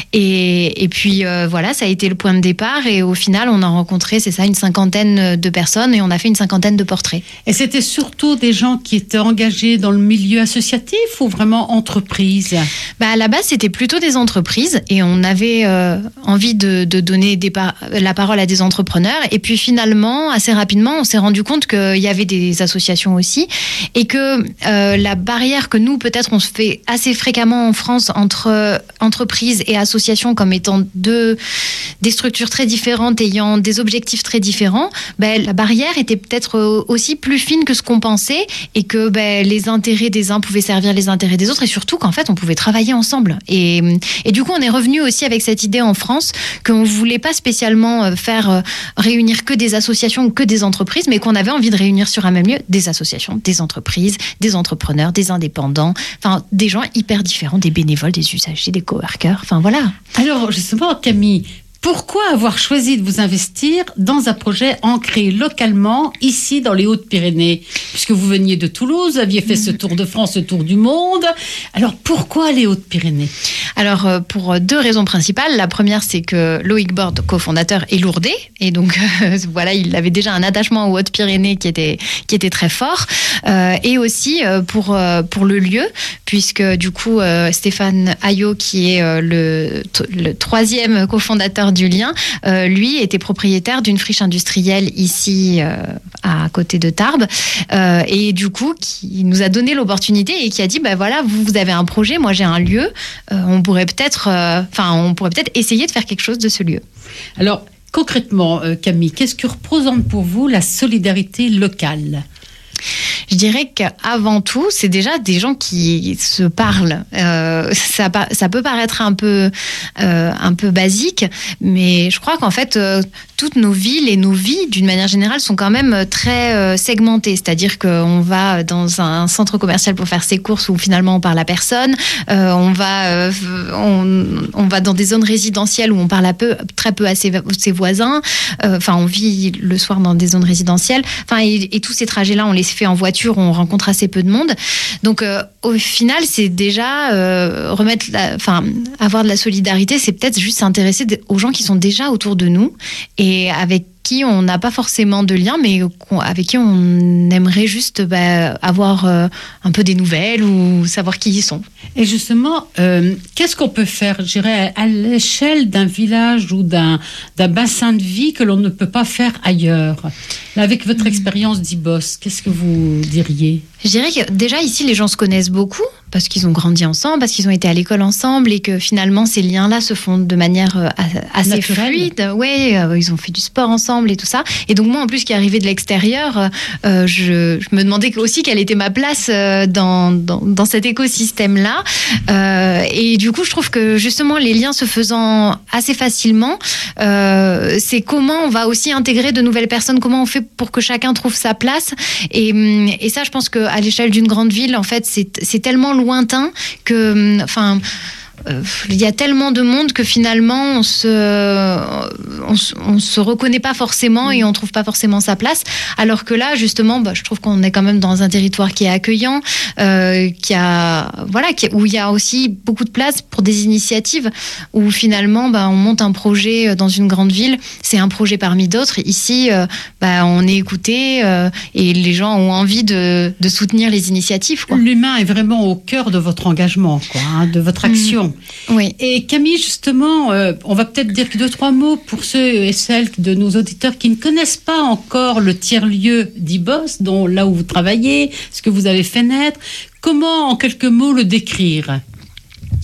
S13: Et puis voilà, ça a été le point de départ, et au final on a rencontré, c'est ça, une 50aine de personnes, et on a fait une 50aine de portraits.
S12: Et c'était surtout des gens qui étaient engagés dans le milieu associatif ou vraiment entreprises?
S13: À la base c'était plutôt des entreprises, et on avait envie de donner la parole à des entrepreneurs, et puis finalement assez rapidement on s'est rendu compte qu'il y avait des associations aussi, et que la barrière que nous peut-être on se fait assez fréquemment en France entre entreprises et associations comme étant des structures très différentes ayant des objectifs très différents, la barrière était peut-être aussi plus fine que ce qu'on pensait, et que les intérêts des uns pouvaient servir les intérêts des autres, et surtout qu'en fait on pouvait travailler ensemble. Et du coup on est revenu aussi avec cette idée en France qu'on ne voulait pas spécialement faire réunir que des associations ou que des entreprises, mais qu'on avait envie de réunir sur un même lieu des associations, des entreprises, des entrepreneurs, des indépendants, enfin des gens hyper différents, des bénévoles, des usagers, des coworkers, enfin voilà.
S12: Alors justement Camille, pourquoi avoir choisi de vous investir dans un projet ancré localement, ici dans les Hautes-Pyrénées? Puisque vous veniez de Toulouse, vous aviez fait ce tour de France, ce tour du monde. Alors pourquoi les Hautes-Pyrénées?
S13: Alors pour deux raisons principales. La première, c'est que Loïc Borde, cofondateur, est lourdais, et donc voilà, il avait déjà un attachement aux Hautes-Pyrénées qui était très fort. Et aussi pour le lieu, puisque du coup Stéphane Ayot, qui est le troisième cofondateur du lien, lui était propriétaire d'une friche industrielle ici à côté de Tarbes, et du coup qui nous a donné l'opportunité et qui a dit voilà, vous avez un projet, moi j'ai un lieu, on pourrait peut-être essayer de faire quelque chose de ce lieu.
S12: Alors concrètement Camille, qu'est-ce que représente pour vous la solidarité locale?
S13: Je dirais qu'avant tout, c'est déjà des gens qui se parlent. Ça peut paraître un peu basique, mais je crois qu'en fait, toutes nos villes et nos vies, d'une manière générale, sont quand même très segmentées. C'est-à-dire qu'on va dans un centre commercial pour faire ses courses où finalement on parle à personne. On va dans des zones résidentielles où on parle très peu à ses voisins. On vit le soir dans des zones résidentielles. Et tous ces trajets-là, on les fait en voiture, on rencontre assez peu de monde. Donc, au final, c'est déjà avoir de la solidarité, c'est peut-être juste s'intéresser aux gens qui sont déjà autour de nous et avec qui on n'a pas forcément de lien, mais avec qui on aimerait juste avoir un peu des nouvelles ou savoir qui ils sont.
S12: Et justement, qu'est-ce qu'on peut faire, je dirais, à l'échelle d'un village ou d'un bassin de vie que l'on ne peut pas faire ailleurs? Là, avec votre expérience d'IBOS, qu'est-ce que vous diriez?
S13: Je dirais que déjà ici, les gens se connaissent beaucoup parce qu'ils ont grandi ensemble, parce qu'ils ont été à l'école ensemble, et que finalement, ces liens-là se font de manière assez fluide. Oui, ils ont fait du sport ensemble et tout ça. Et donc moi, en plus, qui arrivais de l'extérieur, je me demandais aussi quelle était ma place dans cet écosystème-là. Et du coup, je trouve que justement, les liens se faisant assez facilement, c'est comment on va aussi intégrer de nouvelles personnes, comment on fait pour que chacun trouve sa place. Et ça, je pense qu'à l'échelle d'une grande ville, en fait, c'est tellement lointain que... il y a tellement de monde que finalement on se reconnaît pas forcément et on trouve pas forcément sa place, alors que là justement je trouve qu'on est quand même dans un territoire qui est accueillant, où il y a aussi beaucoup de place pour des initiatives, où finalement on monte un projet dans une grande ville, c'est un projet parmi d'autres. Ici on est écouté et les gens ont envie de soutenir les initiatives, quoi.
S12: L'humain est vraiment au cœur de votre engagement, de votre action.
S13: Oui.
S12: Et Camille, justement, on va peut-être dire 2-3 mots pour ceux et celles de nos auditeurs qui ne connaissent pas encore le tiers-lieu d'IBOS, là où vous travaillez, ce que vous avez fait naître. Comment, en quelques mots, le décrire ?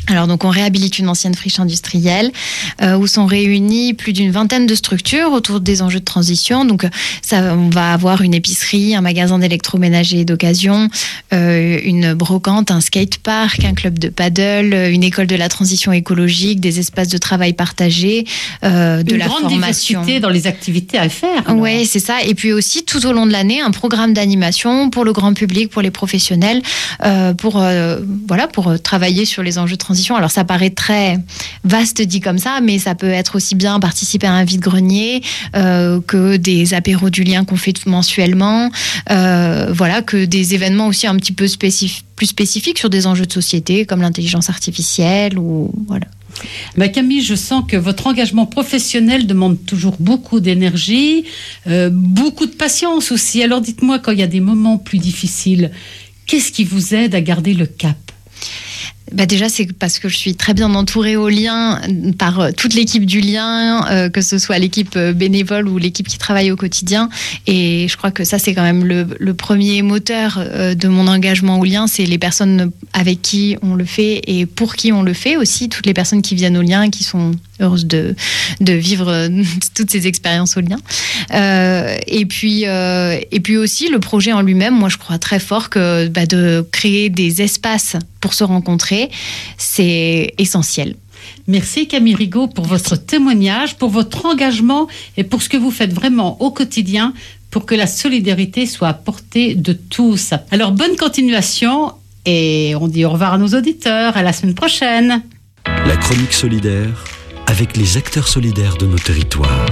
S13: Alors donc on réhabilite une ancienne friche industrielle où sont réunies plus d'une vingtaine de structures autour des enjeux de transition. Donc on va avoir une épicerie, un magasin d'électroménager d'occasion, une brocante, un skatepark, un club de paddle, une école de la transition écologique, des espaces de travail partagés, de la formation. Une grande diversité
S12: dans les activités à faire.
S13: Oui, c'est ça. Et puis aussi tout au long de l'année, un programme d'animation pour le grand public, pour les professionnels, pour travailler sur les enjeux de transition. Alors ça paraît très vaste dit comme ça, mais ça peut être aussi bien participer à un vide-grenier que des apéros du lien qu'on fait mensuellement, que des événements aussi un petit peu plus spécifiques sur des enjeux de société comme l'intelligence artificielle ou voilà.
S12: Camille, je sens que votre engagement professionnel demande toujours beaucoup d'énergie, beaucoup de patience aussi. Alors dites-moi, quand il y a des moments plus difficiles, qu'est-ce qui vous aide à garder le cap ?
S13: Déjà, c'est parce que je suis très bien entourée au lien par toute l'équipe du lien, que ce soit l'équipe bénévole ou l'équipe qui travaille au quotidien. Et je crois que ça, c'est quand même le premier moteur de mon engagement au lien. C'est les personnes avec qui on le fait et pour qui on le fait aussi. Toutes les personnes qui viennent au lien, qui sont heureuses de vivre toutes ces expériences au lien. Et puis aussi, le projet en lui-même, moi, je crois très fort que de créer des espaces pour se rencontrer, c'est essentiel.
S12: Merci Camille Rigaud pour votre témoignage, pour votre engagement et pour ce que vous faites vraiment au quotidien pour que la solidarité soit à portée de tous. Alors bonne continuation et on dit au revoir à nos auditeurs, à la semaine prochaine.
S5: La chronique solidaire avec les acteurs solidaires de nos territoires.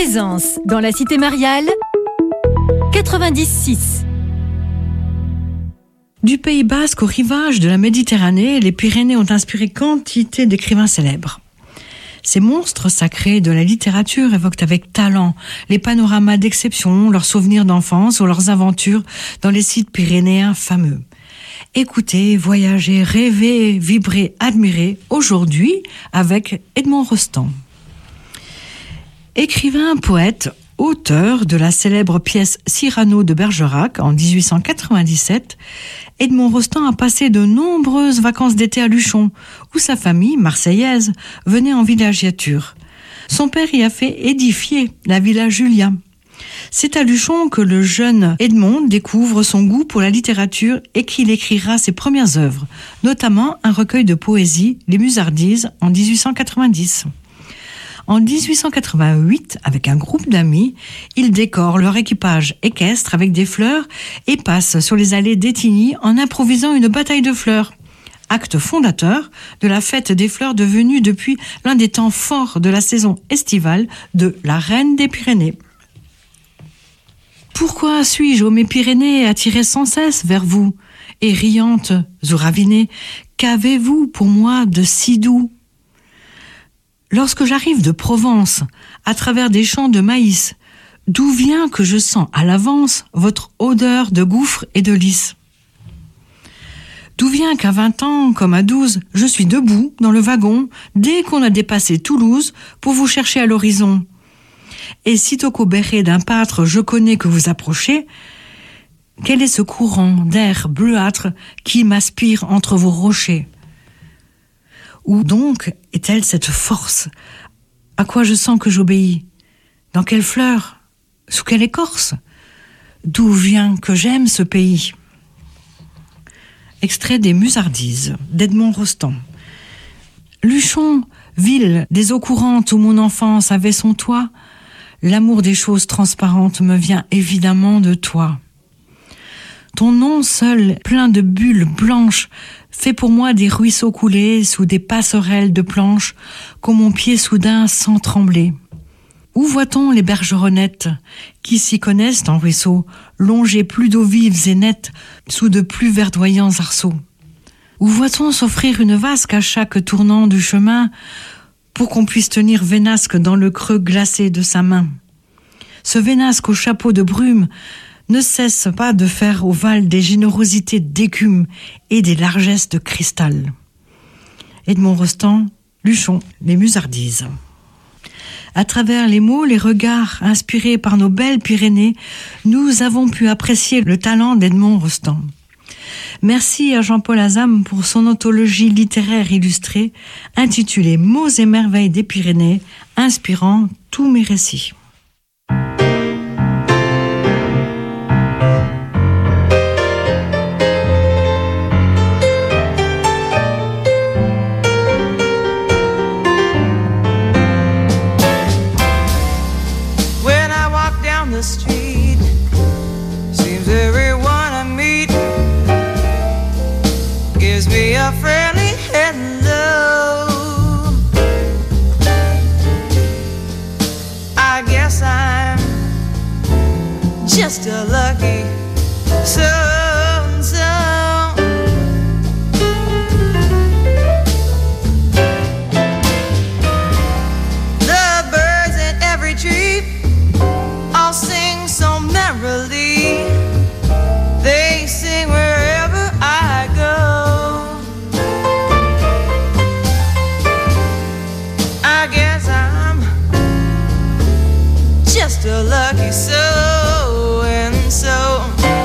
S4: Présence dans la cité mariale 96.
S14: Du Pays Basque au rivage de la Méditerranée, les Pyrénées ont inspiré quantité d'écrivains célèbres. Ces monstres sacrés de la littérature évoquent avec talent les panoramas d'exception, leurs souvenirs d'enfance ou leurs aventures dans les sites pyrénéens fameux. Écoutez, voyagez, rêvez, vibrez, admirez, aujourd'hui avec Edmond Rostand. Écrivain, poète, auteur de la célèbre pièce Cyrano de Bergerac en 1897, Edmond Rostand a passé de nombreuses vacances d'été à Luchon, où sa famille, marseillaise, venait en villégiature. Son père y a fait édifier la Villa Julia. C'est à Luchon que le jeune Edmond découvre son goût pour la littérature et qu'il écrira ses premières œuvres, notamment un recueil de poésie, Les Musardises, en 1890. En 1888, avec un groupe d'amis, ils décorent leur équipage équestre avec des fleurs et passent sur les allées d'Étigny en improvisant une bataille de fleurs. Acte fondateur de la fête des fleurs devenue depuis l'un des temps forts de la saison estivale de la Reine des Pyrénées. Pourquoi suis-je, ô mes Pyrénées, attirée sans cesse vers vous, et riante ou ravinée, qu'avez-vous pour moi de si doux ? Lorsque j'arrive de Provence, à travers des champs de maïs, d'où vient que je sens à l'avance votre odeur de gouffre et de lys ? D'où vient qu'à 20 ans, comme à 12, je suis debout dans le wagon, dès qu'on a dépassé Toulouse, pour vous chercher à l'horizon ? Et sitôt qu'au béret d'un pâtre je connais que vous approchez, quel est ce courant d'air bleuâtre qui m'aspire entre vos rochers ? Où donc est-elle cette force ? À quoi je sens que j'obéis ? Dans quelle fleur ? Sous quelle écorce ? D'où vient que j'aime ce pays ? Extrait des Musardises d'Edmond Rostand. Luchon, ville des eaux courantes où mon enfance avait son toit, l'amour des choses transparentes me vient évidemment de toi. Ton nom seul, plein de bulles blanches, fait pour moi des ruisseaux coulés sous des passerelles de planches, qu'au mon pied soudain sans trembler. Où voit-on les bergeronnettes, qui s'y connaissent en ruisseaux, longées plus d'eaux vives et nettes, sous de plus verdoyants arceaux? Où voit-on s'offrir une vasque à chaque tournant du chemin, pour qu'on puisse tenir Vénasque dans le creux glacé de sa main? Ce Vénasque au chapeau de brume ne cesse pas de faire au Val des générosités d'écume et des largesses de cristal. Edmond Rostand, Luchon, Les Musardises. À travers les mots, les regards inspirés par nos belles Pyrénées, nous avons pu apprécier le talent d'Edmond Rostand. Merci à Jean-Paul Azam pour son anthologie littéraire illustrée intitulée Mots et merveilles des Pyrénées, inspirant tous mes récits.
S11: Street, seems everyone I meet gives me a friendly hello. I guess I'm just a lucky so-and-so. The birds in every tree all sing so merrily. They sing wherever I go. I guess I'm just a lucky so-and-so.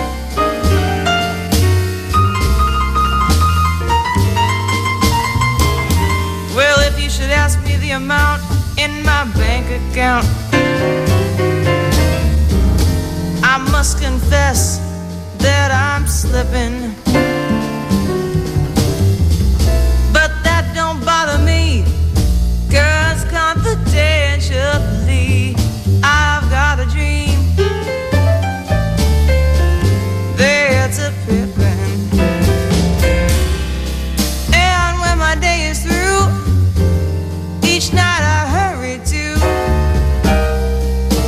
S11: Well, if you should ask me the amount in my bank account, I must confess that I'm slipping. But that don't bother me, 'cause confidentially I've got a dream that's a pippin'. And when my day is through, each night I hurry to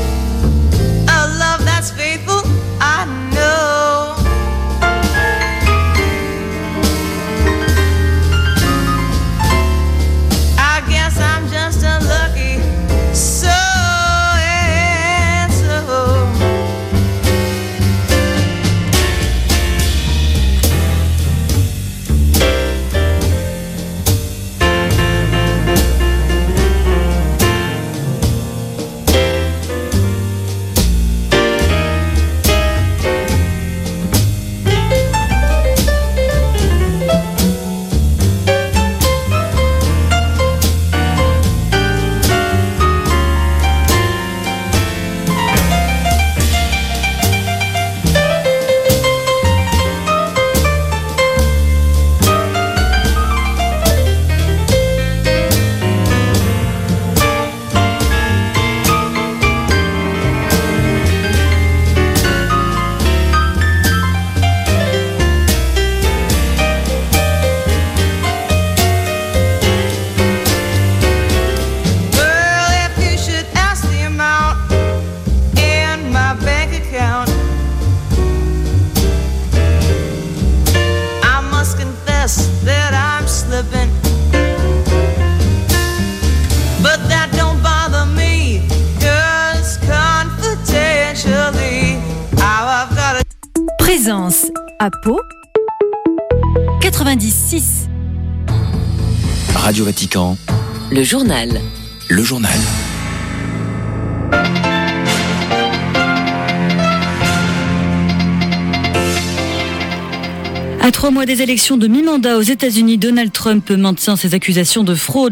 S4: Plaisance, à Pau, 96.
S15: Radio Vatican.
S16: Le journal.
S15: Le journal.
S17: À 3 mois des élections de mi-mandat aux États-Unis, Donald Trump maintient ses accusations de fraude.